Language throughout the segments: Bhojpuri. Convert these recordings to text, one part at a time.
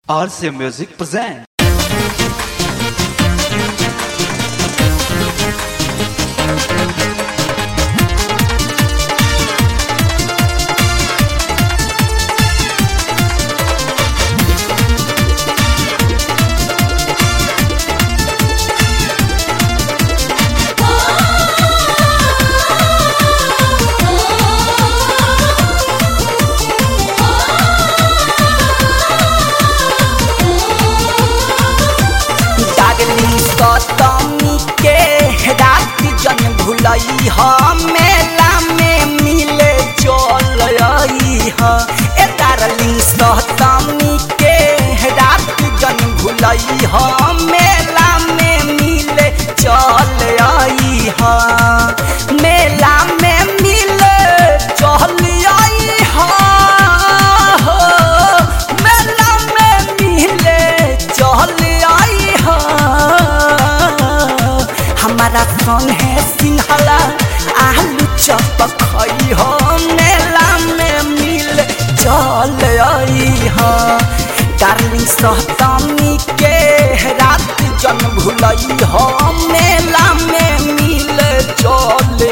RC Music present. तमी के रात जन भुलई मेला में मिले चल ए डार्लिंग तमी के रात जन भुलई मेला में मिले चल मेला में मिले चल मेला में मिले चल हमारा सन है सिंघला आलू चप खई हो मेला में मिल चल डार्लिंग तमी के रात जन भुलई मेला में मिल चल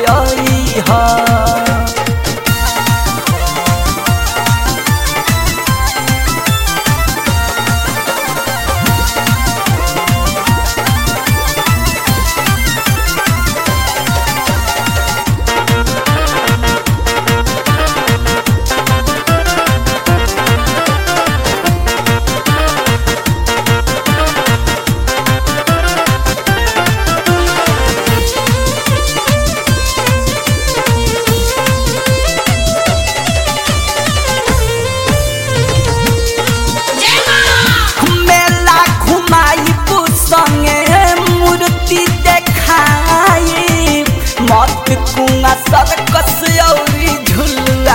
कुआ सर्कस औरी झूला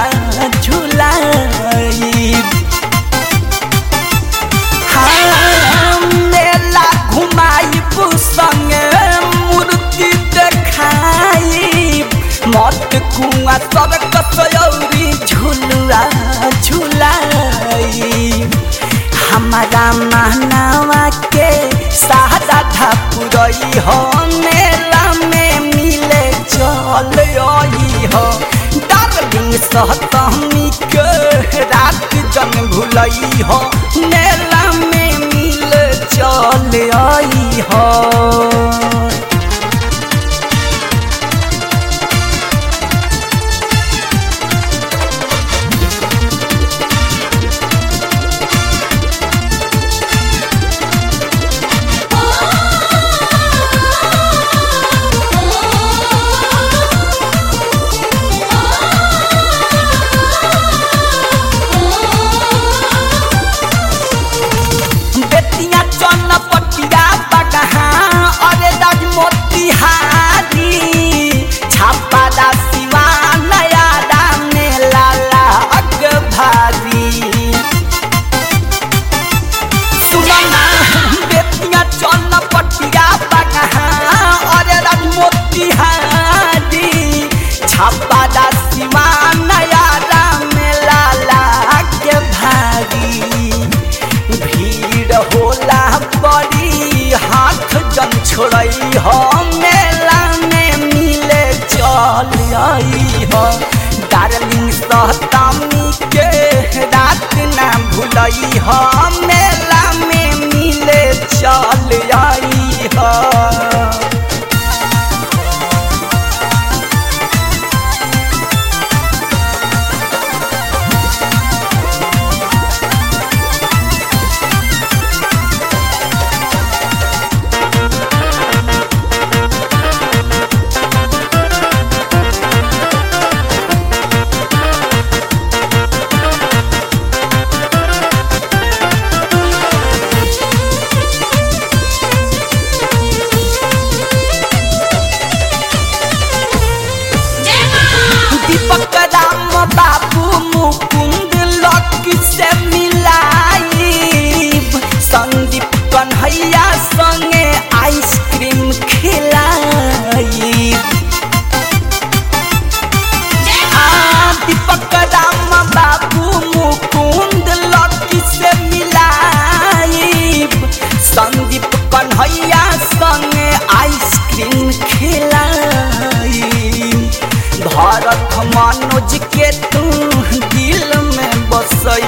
झूलाई मेला घुमाई संगे मूर्ति देखाई मत कुआ सर्कस औरी झूला झूलाई हमारा महनावा के सादा धपुरई हो मेला में मिले चल डार्लिंग तमी के रात जन भुलई मेला में मिले चल छोड़ई मेला में मिले चल डार्लिंग तमी के रात ना भुलई मेला में मिले चल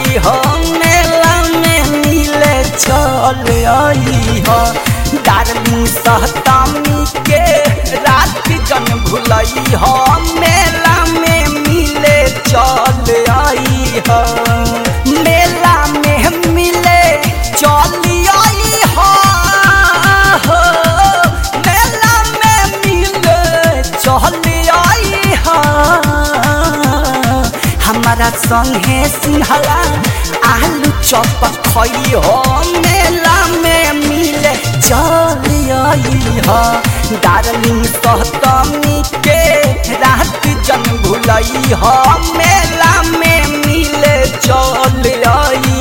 भुलई हो मेला में मिले चल आई हो डार्लिंग सहतामी के रात जन भुलई हो मेला में मिले चल आई हो मेला में मिले चल आई हो मेला में मिले चल आई हो हमारा संगे सिंहला आलू चॉप खई हो मेला में मिले चल आई हो डार्लिंग सहतामी के रात जन भुलई हो मेला में मिले चल आई